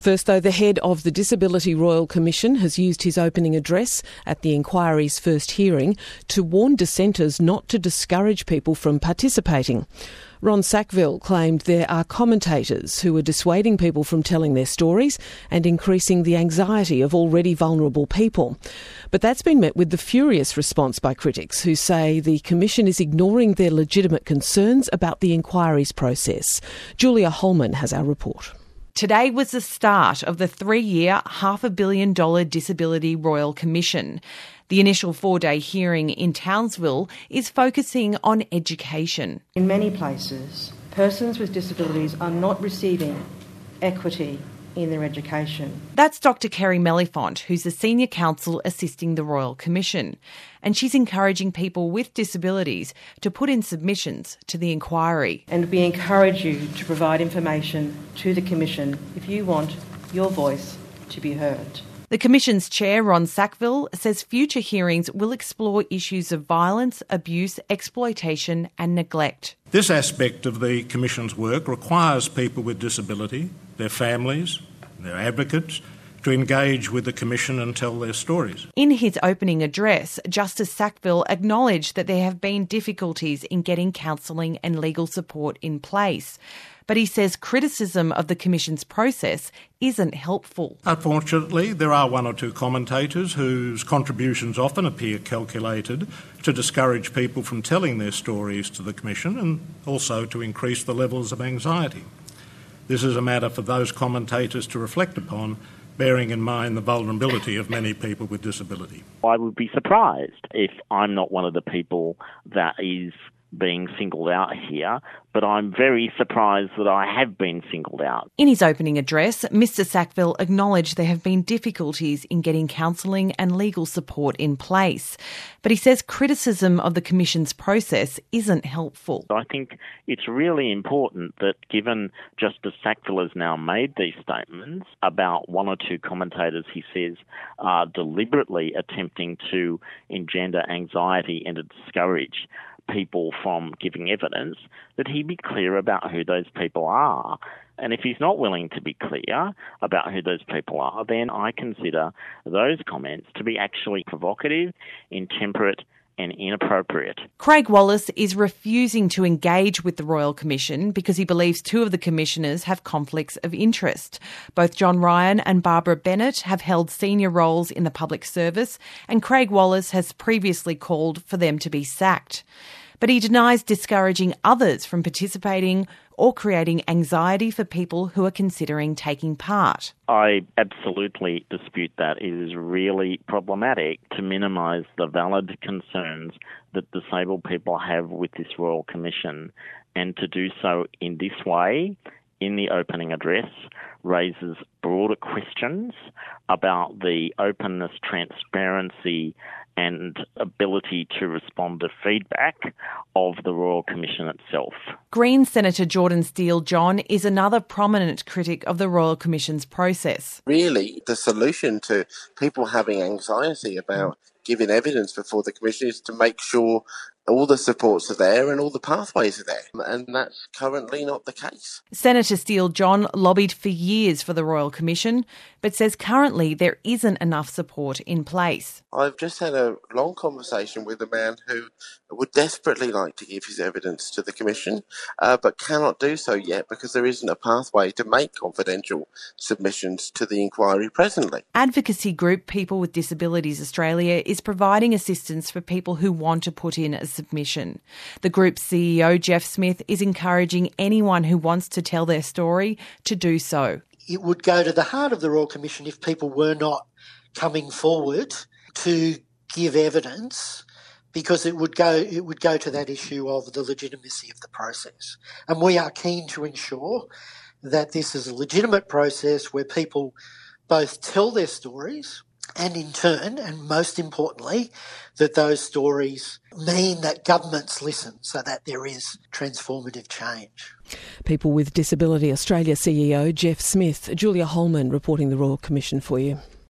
First, though, the head of the Disability Royal Commission has used his opening address at the inquiry's first hearing to warn dissenters not to discourage people from participating. Ron Sackville claimed there are commentators who are dissuading people from telling their stories and increasing the anxiety of already vulnerable people. But that's been met with the furious response by critics who say the Commission is ignoring their legitimate concerns about the inquiry's process. Julia Holman has our report. Today was the start of the 3-year, $500 million Disability Royal Commission. The initial 4-day hearing in Townsville is focusing on education. In many places, persons with disabilities are not receiving equity in their education. That's Dr Kerry Mellifont, who's the senior counsel assisting the Royal Commission. And she's encouraging people with disabilities to put in submissions to the inquiry. And we encourage you to provide information to the Commission if you want your voice to be heard. The Commission's chair, Ron Sackville, says future hearings will explore issues of violence, abuse, exploitation and neglect. This aspect of the Commission's work requires people with disability, their families, their advocates, to engage with the Commission and tell their stories. In his opening address, Justice Sackville acknowledged that there have been difficulties in getting counselling and legal support in place. But he says criticism of the Commission's process isn't helpful. Unfortunately, there are one or two commentators whose contributions often appear calculated to discourage people from telling their stories to the Commission and also to increase the levels of anxiety. This is a matter for those commentators to reflect upon, bearing in mind the vulnerability of many people with disability. I would be surprised if I'm not one of the people that is being singled out here, but I'm very surprised that I have been singled out. In his opening address, Mr Sackville acknowledged there have been difficulties in getting counselling and legal support in place. But he says criticism of the Commission's process isn't helpful. I think it's really important that, given Justice Sackville has now made these statements about one or two commentators he says are deliberately attempting to engender anxiety and to discourage people from giving evidence, that he be clear about who those people are. And if he's not willing to be clear about who those people are, then I consider those comments to be actually provocative, intemperate and inappropriate. Craig Wallace is refusing to engage with the Royal Commission because he believes two of the commissioners have conflicts of interest. Both John Ryan and Barbara Bennett have held senior roles in the public service, and Craig Wallace has previously called for them to be sacked. But he denies discouraging others from participating or creating anxiety for people who are considering taking part. I absolutely dispute that. It is really problematic to minimise the valid concerns that disabled people have with this Royal Commission, and to do so in this way, in the opening address, raises broader questions about the openness, transparency and ability to respond to feedback of the Royal Commission itself. Greens Senator Jordan Steele-John is another prominent critic of the Royal Commission's process. Really, the solution to people having anxiety about giving evidence before the Commission is to make sure all the supports are there and all the pathways are there. And that's currently not the case. Senator Steele-John lobbied for years for the Royal Commission, but says currently there isn't enough support in place. I've just had a long conversation with a man who would desperately like to give his evidence to the Commission, but cannot do so yet because there isn't a pathway to make confidential submissions to the inquiry presently. Advocacy group People with Disabilities Australia is providing assistance for people who want to put in a submission. The group's CEO, Jeff Smith, is encouraging anyone who wants to tell their story to do so. It would go to the heart of the Royal Commission if people were not coming forward to give evidence, because it would go to that issue of the legitimacy of the process. And we are keen to ensure that this is a legitimate process where people both tell their stories and in turn, and most importantly, that those stories mean that governments listen so that there is transformative change. People with Disability Australia CEO Jeff Smith. Julia Holman reporting the Royal Commission for you.